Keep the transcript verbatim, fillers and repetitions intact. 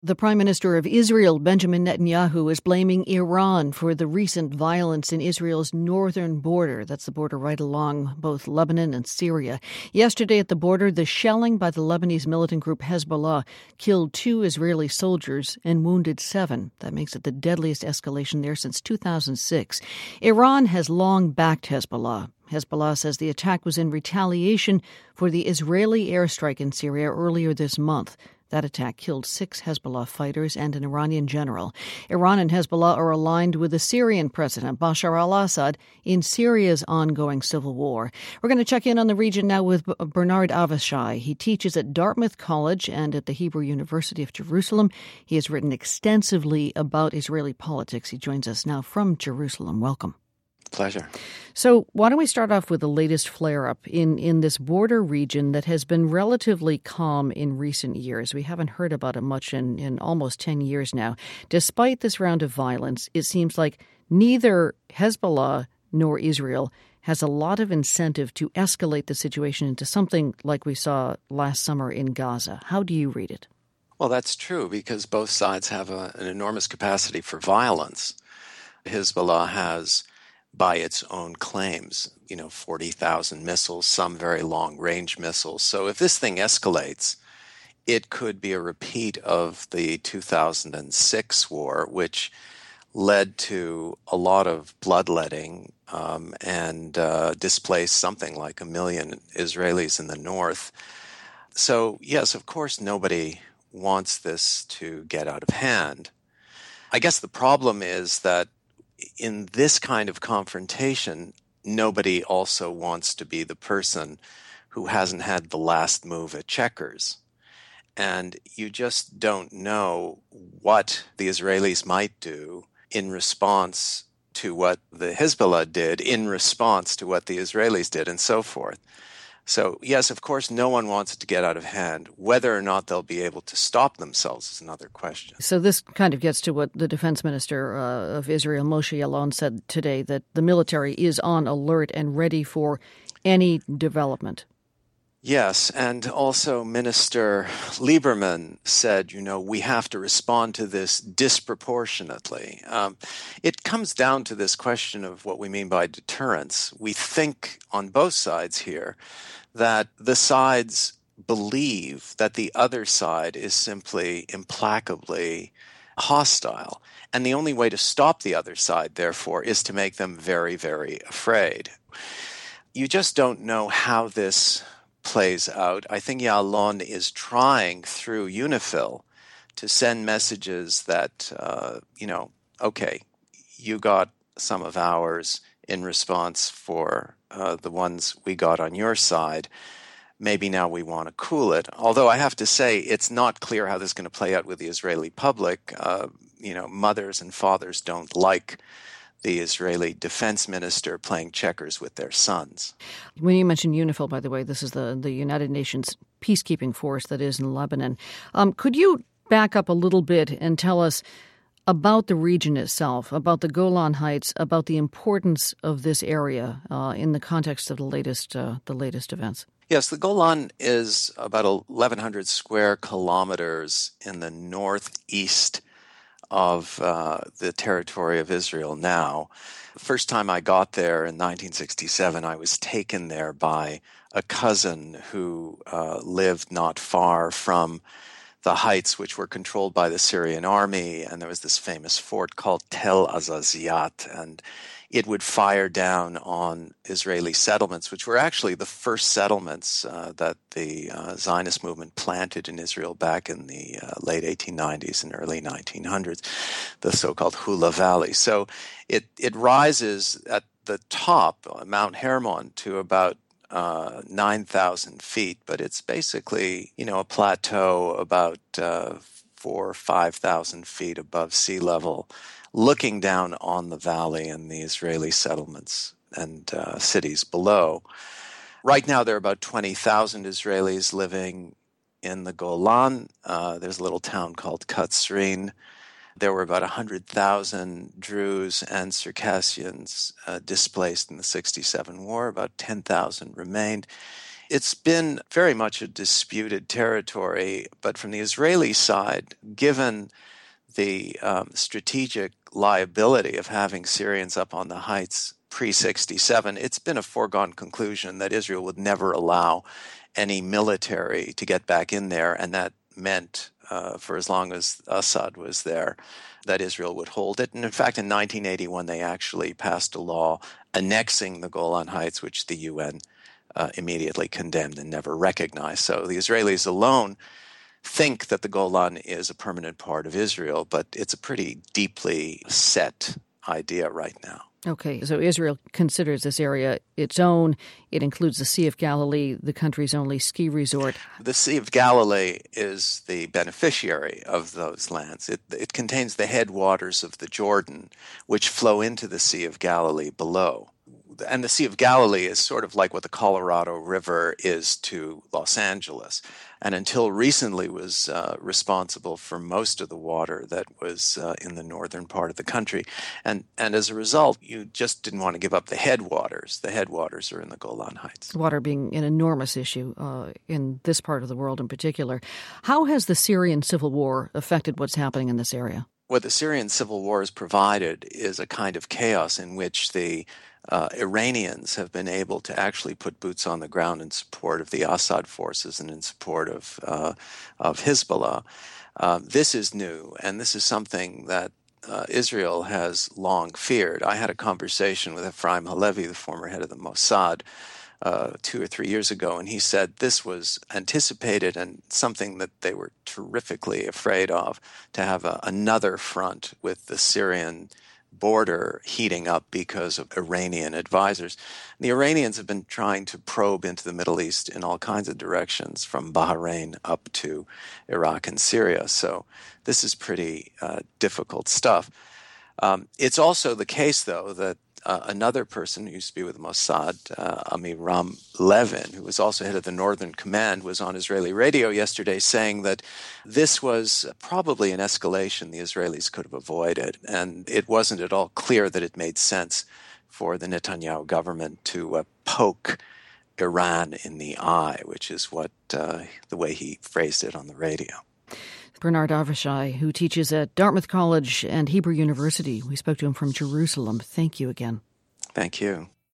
The Prime Minister of Israel, Benjamin Netanyahu, is blaming Iran for the recent violence in Israel's northern border. That's the border right along both Lebanon and Syria. Yesterday at the border, the shelling by the Lebanese militant group Hezbollah killed two Israeli soldiers and wounded seven. That makes it the deadliest escalation there since two thousand six. Iran has long backed Hezbollah. Hezbollah says the attack was in retaliation for the Israeli airstrike in Syria earlier this month. That attack killed six Hezbollah fighters and an Iranian general. Iran and Hezbollah are aligned with the Syrian president, Bashar al-Assad, in Syria's ongoing civil war. We're going to check in on the region now with Bernard Avishai. He teaches at Dartmouth College and at the Hebrew University of Jerusalem. He has written extensively about Israeli politics. He joins us now from Jerusalem. Welcome. Pleasure. So why don't we start off with the latest flare-up in, in this border region that has been relatively calm in recent years. We haven't heard about it much in, in almost ten years now. Despite this round of violence, it seems like neither Hezbollah nor Israel has a lot of incentive to escalate the situation into something like we saw last summer in Gaza. How do you read it? Well, that's true because both sides have a, an enormous capacity for violence. Hezbollah has, by its own claims, you know, forty thousand missiles, some very long-range missiles. So if this thing escalates, it could be a repeat of the two thousand six war, which led to a lot of bloodletting um, and uh, displaced something like a million Israelis in the north. So, yes, of course, nobody wants this to get out of hand. I guess the problem is that in this kind of confrontation, nobody also wants to be the person who hasn't had the last move at checkers. And you just don't know what the Israelis might do in response to what the Hezbollah did, in response to what the Israelis did, and so forth. So, yes, of course, no one wants it to get out of hand. Whether or not they'll be able to stop themselves is another question. So this kind of gets to what the defense minister uh, of Israel, Moshe Yaalon, said today, that the military is on alert and ready for any development. Yes, and also Minister Lieberman said, you know, we have to respond to this disproportionately. Um, it comes down to this question of what we mean by deterrence. We think on both sides here that the sides believe that the other side is simply implacably hostile. And the only way to stop the other side, therefore, is to make them very, very afraid. You just don't know how this plays out. I think Yaalon is trying through UNIFIL to send messages that, uh, you know, okay, you got some of ours in response for uh, the ones we got on your side. Maybe now we want to cool it. Although I have to say it's not clear how this is going to play out with the Israeli public. Uh, you know, mothers and fathers don't like the Israeli defense minister playing checkers with their sons. When you mentioned UNIFIL, by the way, this is the, the United Nations peacekeeping force that is in Lebanon. Um, could you back up a little bit and tell us about the region itself, about the Golan Heights, about the importance of this area uh, in the context of the latest uh, the latest events? Yes, the Golan is about eleven hundred square kilometers in the northeast of uh, the territory of Israel now. The first time I got there in nineteen sixty-seven, I was taken there by a cousin who uh, lived not far from the heights, which were controlled by the Syrian army, and there was this famous fort called Tel Azaziat, and it would fire down on Israeli settlements, which were actually the first settlements uh, that the uh, Zionist movement planted in Israel back in the uh, late eighteen nineties and early nineteen hundreds, the so-called Hula Valley. So it, it rises at the top, uh, Mount Hermon, to about uh, nine thousand feet, but it's basically, you know, a plateau about uh, four or five thousand feet above sea level, looking down on the valley and the Israeli settlements and uh, cities below. Right now, there are about twenty thousand Israelis living in the Golan. Uh, there's a little town called Katzrin. There were about one hundred thousand Druze and Circassians uh, displaced in the sixty-seven war. About ten thousand remained. It's been very much a disputed territory, but from the Israeli side, given the um, strategic liability of having Syrians up on the heights pre sixty-seven, it's been a foregone conclusion that Israel would never allow any military to get back in there, and that meant, uh, for as long as Assad was there, that Israel would hold it. And in fact, in nineteen eighty-one, they actually passed a law annexing the Golan Heights, which the U N uh, immediately condemned and never recognized. So the Israelis alone think that the Golan is a permanent part of Israel, but it's a pretty deeply set idea right now. Okay, so Israel considers this area its own. It includes the Sea of Galilee, the country's only ski resort. The Sea of Galilee is the beneficiary of those lands. It, it contains the headwaters of the Jordan, which flow into the Sea of Galilee below. And the Sea of Galilee is sort of like what the Colorado River is to Los Angeles, and until recently was uh, responsible for most of the water that was uh, in the northern part of the country. And and as a result, you just didn't want to give up the headwaters. The headwaters are in the Golan Heights. Water being an enormous issue uh, in this part of the world in particular. How has the Syrian civil war affected what's happening in this area? What the Syrian civil war has provided is a kind of chaos in which the uh, Iranians have been able to actually put boots on the ground in support of the Assad forces and in support of uh, of Hezbollah. Uh, this is new, and this is something that uh, Israel has long feared. I had a conversation with Ephraim Halevi, the former head of the Mossad, Uh, two or three years ago, and he said this was anticipated and something that they were terrifically afraid of, to have a, another front with the Syrian border heating up because of Iranian advisors. The Iranians have been trying to probe into the Middle East in all kinds of directions, from Bahrain up to Iraq and Syria. So this is pretty uh, difficult stuff. Um, it's also the case, though, that Uh, another person who used to be with Mossad, uh, Amiram Levin, who was also head of the Northern Command, was on Israeli radio yesterday saying that this was probably an escalation the Israelis could have avoided, and it wasn't at all clear that it made sense for the Netanyahu government to uh, poke Iran in the eye, which is what uh, the way he phrased it on the radio. Bernard Avishai, who teaches at Dartmouth College and Hebrew University. We spoke to him from Jerusalem. Thank you again. Thank you.